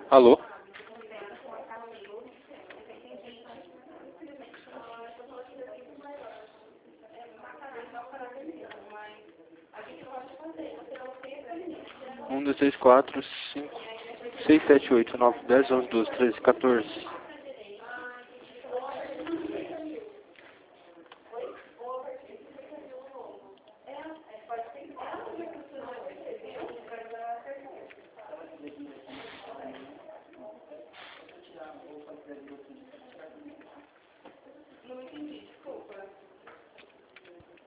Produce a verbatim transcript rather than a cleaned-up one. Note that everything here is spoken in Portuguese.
Alô? Um, dois, três, quatro, cinco, seis, sete, oito, nove, dez, onze, doze, treze, quatorze.